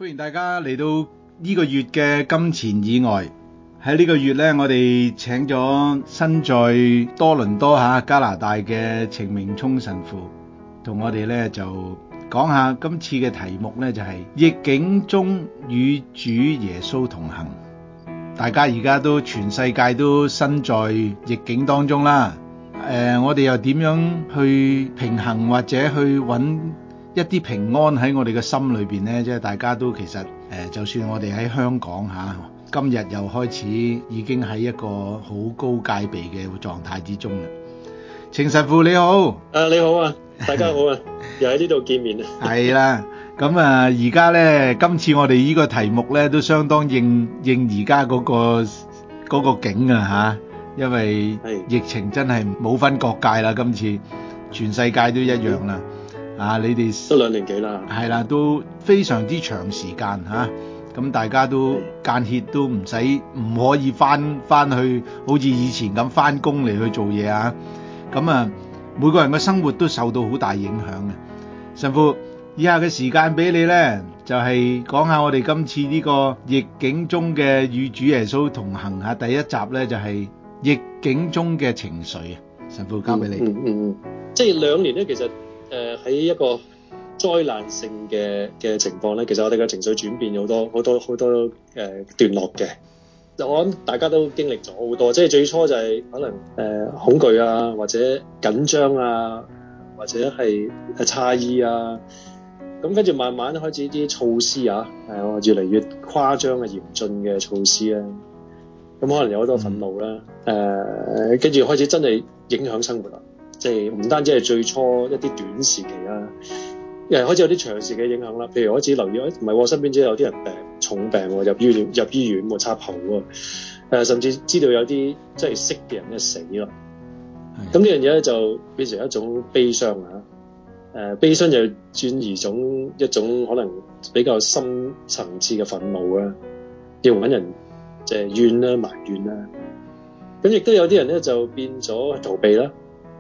歡迎大家嚟到呢個月嘅金錢以外。喺呢個月呢，我哋請咗身在多倫多加拿大嘅程明聰神父，同我哋呢就講下今次嘅題目呢，就係逆境中與主耶穌同行。大家而家都全世界都身在逆境當中啦。我哋又點樣去平衡或者去揾一啲平安喺我哋嘅心裏邊呢？即係大家都其實就算我哋喺香港今日又開始已經喺一個好高戒備嘅狀態之中啦。程神父你好。 你好啊，大家好啊，又喺呢度見面啊。係啦，咁而家呢，今次我哋呢個題目呢，都相當應而家嗰個境啊，因為疫情真係冇分國界啦，今次全世界都一樣啦。你哋都2年幾啦。 係啦，都非常之長時間咁大家都間歇都唔可以翻去好似以前咁翻工嚟去做嘢咁每個人嘅生活都受到好大影響嘅。神父，以下嘅時間俾你呢，就係講下我哋今次呢個逆境中嘅與主耶穌同行第一集呢，就係逆境中嘅情緒。神父交俾你。 即係2年呢，其實喺一個災難性嘅情況咧，其實我哋嘅情緒轉變好多段落嘅。我諗大家都經歷咗好多，即係最初就係可能恐懼啊，或者緊張啊，或者係詫異啊。咁跟住慢慢開始啲措施越嚟越誇張嘅嚴峻嘅措施啊。咁可能有好多憤怒啦。跟住開始真係影響生活啦。即係唔單止係最初一啲短時期啦，開始有啲長時嘅影響啦。譬如開始留意，唔係身邊真係有啲人重病入醫院插喉甚至知道有啲即係識嘅人咧死啦。咁呢樣嘢咧就變成一種悲傷悲傷就轉移一種可能比較深層次嘅憤怒要搵人即係怨啦、埋怨啦。咁亦都有啲人咧就變咗逃避啦。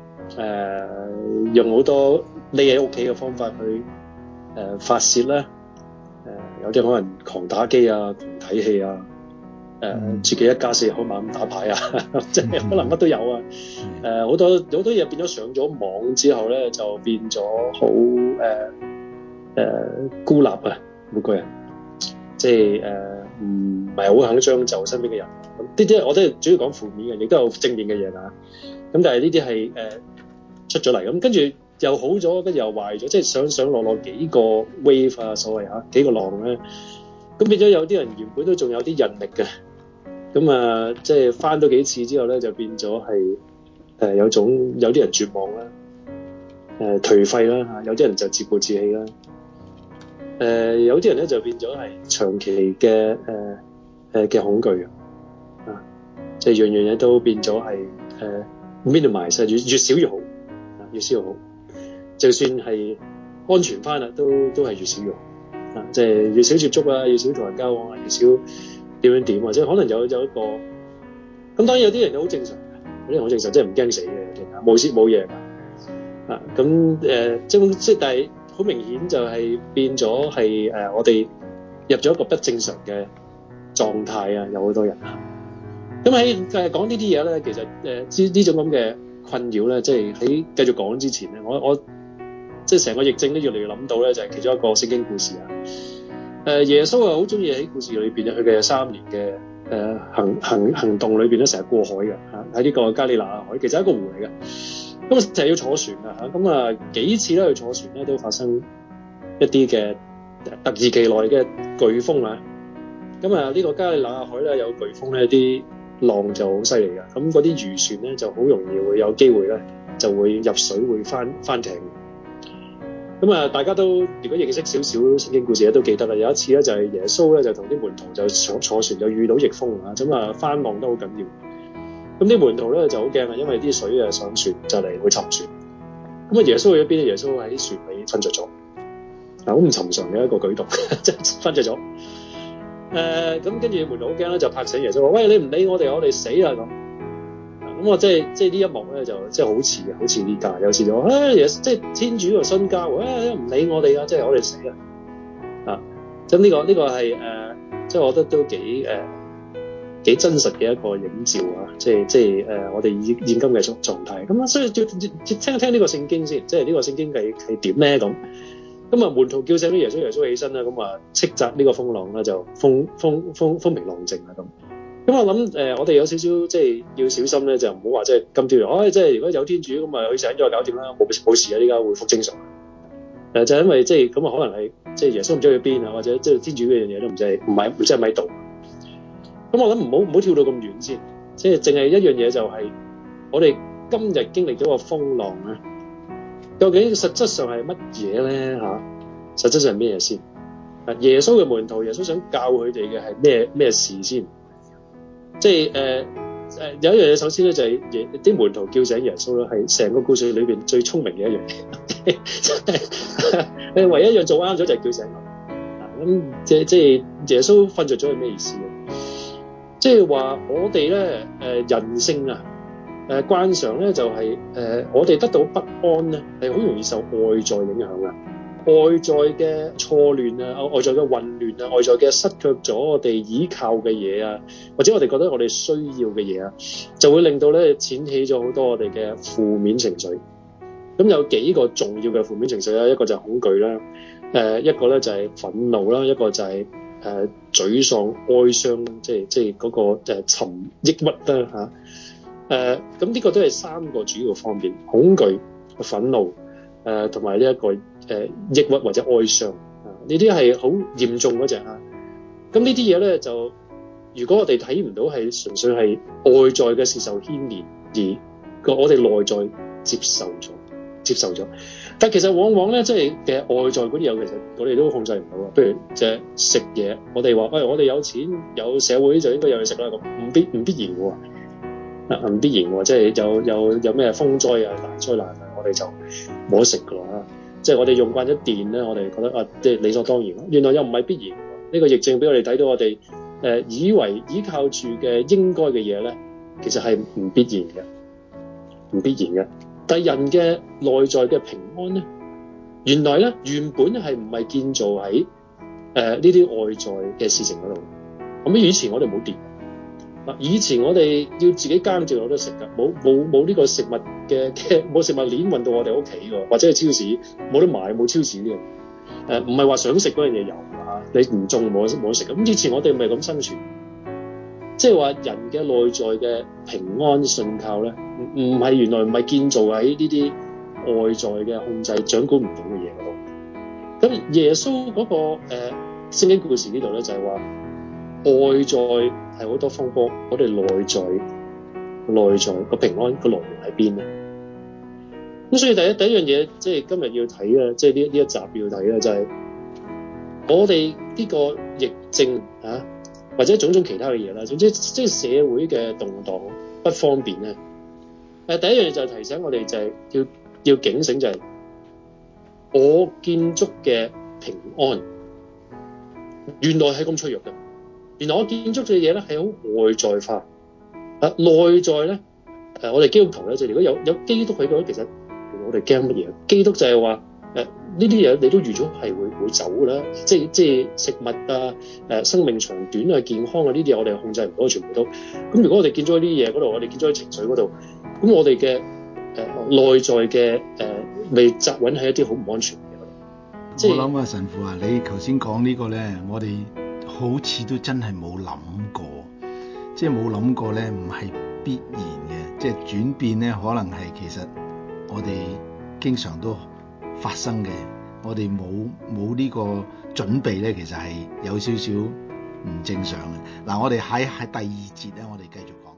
用好多匿喺屋企嘅方法去發泄啦。有啲可能狂打機狂睇戲自己一家4口猛咁打牌即係可能乜都有好多嘢變咗上咗網之後咧，就變咗好孤立每個人，即係唔係好肯將就身邊嘅人。咁呢啲我都係主要講負面嘅，亦都有正面嘅嘢咁但係呢啲係出咗嚟，咁跟住又好咗，跟住又壞咗，即係上落幾個 wave 所謂幾個浪咧，咁變咗有啲人原本都仲有啲韌力嘅，咁即係翻到幾次之後咧，就變咗係有啲人絕望啦，頹廢啦有啲人就自暴自棄啦，有啲人咧就變咗係長期嘅恐懼即係樣嘢都變咗係minimize 越少越好。越少越好，就算係安全翻啦，都係越少越好即係越少接觸越少同人交往越少點樣即係可能有一個咁，當然有啲人好正常嘅，有啲人好正常，即係唔驚死嘅，冇事冇嘢咁即係但係好明顯就係變咗係我哋入咗一個不正常嘅狀態有好多人咁喺講呢啲嘢咧，其實呢種咁嘅困擾咧，即係喺繼續講之前咧，我即係成個疫症咧，越嚟越諗到咧，就係其中一個聖經故事耶穌好中意喺故事裏邊佢嘅3年嘅行動裏邊咧，成日過海嘅喺呢個加利納海，其實係一個湖嚟嘅。咁成日要坐船咁幾次咧去坐船咧，都發生一啲嘅突如其來嘅颶風咁呢個加利納海咧有颶風咧，啲浪就好犀利嘅，咁嗰啲漁船咧就好容易會有機會咧，就會入水會翻艇。咁大家都如果認識少少聖經故事咧，都記得啦。有一次咧就係耶穌咧就同啲門徒就坐船就遇到逆風咁翻浪都好緊要。咁啲門徒咧就好驚因為啲水上船就嚟會沉船。咁耶穌去咗邊？耶穌喺船尾瞓着咗。好唔尋常嘅一個舉動，即係瞓着咗。咁跟住門徒好驚咧，就拍醒耶穌話：喂，你唔理我哋死啦咁。咁我即係呢一幕咧，就即係好似呢家有時就即係天主嘅身家唔理我哋即係我哋死啦咁呢個係即係我覺得都幾真實嘅一個映照啊！即係我哋現今嘅狀態。咁啊，所以要聽一聽呢個聖經先，即係呢個聖經係點咧咁。咁啊，門徒叫醒咗耶穌，耶穌起身啦，咁啊斥責呢個風浪啦，就風平浪靜啦咁。咁我諗我哋有少少即係要小心咧，就唔好話即係今朝即係如果有天主咁啊，佢醒咗就搞掂啦，冇事啊，依家恢復正常。就因為即係咁啊，可能係即係耶穌唔知去邊啊，或者即係天主嗰樣嘢都唔知係咪喺度。咁我諗唔好跳到咁遠先，即係淨係一樣嘢就係我哋今日經歷咗個風浪咧，究竟實質上係乜嘢咧嚇？實質上係咩嘢先？耶穌嘅門徒，耶穌想教佢哋嘅係咩事先？即係有一樣嘢，首先咧就係啲門徒叫醒耶穌咧，係成個故事裏邊最聰明嘅一樣嘢。你唯一一樣做啱咗就係叫醒佢。咁即係耶穌瞓着咗係咩意思？即係話我哋咧人性啊慣常咧就係我哋得到不安咧係好容易受外在影響啊。外在嘅錯亂啊，外在嘅混亂啊，外在嘅失卻咗我哋依靠嘅嘢啊，或者我哋覺得我哋需要嘅嘢啊，就會令到咧濺起咗好多我哋嘅負面情緒。咁有幾個重要嘅負面情緒啦，一個就係恐懼啦，一個咧就係憤怒啦，一個就係沮喪、哀傷，即係嗰個沉抑鬱啦嚇。咁呢個都係三個主要方面：恐懼、憤怒。同埋呢一個抑鬱或者哀傷呢啲係好嚴重嗰隻啊。咁呢啲嘢咧就，如果我哋睇唔到係純粹係外在嘅事受牽連，而我哋內在接受咗，但其實往往咧即係嘅外在嗰啲嘢，其實我哋都控制唔到啊。譬如就係食嘢，我哋話我哋有錢有社會就應該有嘢食啦，咁唔必然嘅喎。唔必然喎，即係有咩風災啊、大災難啊，我哋就冇得食㗎啦。即係我哋用慣咗電咧，我哋覺得即係理所當然。原來又唔係必然。呢個疫症俾我哋睇到，我哋以為依靠住嘅應該嘅嘢咧，其實係唔必然嘅。但係人嘅內在嘅平安咧，原來咧原本係唔係建造喺呢啲外在嘅事情嗰度。咁以前我哋冇電。以前我哋要自己耕種有得食㗎，冇呢個食物嘅冇食物鏈運到我哋屋企㗎，或者係超市冇得買，冇超市呢樣。唔係話想食嗰樣嘢有㗎，你唔種冇得食。咁以前我哋咪咁生存，即係話人嘅內在嘅平安信靠咧，原來唔係建造喺呢啲外在嘅控制掌管唔到嘅嘢嗰度。咁耶穌嗰個聖經故事呢度咧就係話。外在係好多風波，我哋內在個平安個來源喺邊咧？咁所以第一樣嘢，即係今日要睇嘅，即係呢一集要睇嘅就係我哋呢個疫症啊，或者種種其他嘅嘢啦，總之即係社會嘅動盪不方便咧。第一樣嘢就係提醒我哋就係要警醒，就係我建築嘅平安原來係咁脆弱嘅。原來我建築嘅嘢咧係好外在化，內在咧我哋基督徒咧就如果有基督喺度，其實我哋驚乜嘢？基督就係話呢啲嘢你都預咗係會走㗎啦，即係食物啊、生命長短啊、健康啊呢啲嘢我哋控制唔到，全部都咁。如果我哋建咗呢啲嘢嗰度，我哋建咗喺情緒嗰度，咁我哋嘅內在嘅未扎穩喺一啲好唔安全嘅嘢嗰度。 我諗啊，神父啊，你頭先講呢個咧，我哋好似都真係冇諗過，即係冇諗過咧，唔係必然嘅，即係轉變咧，可能係其實我哋經常都發生嘅，我哋冇呢個準備咧，其實係有少少唔正常嘅。嗱，我哋喺第二節咧，我哋繼續講。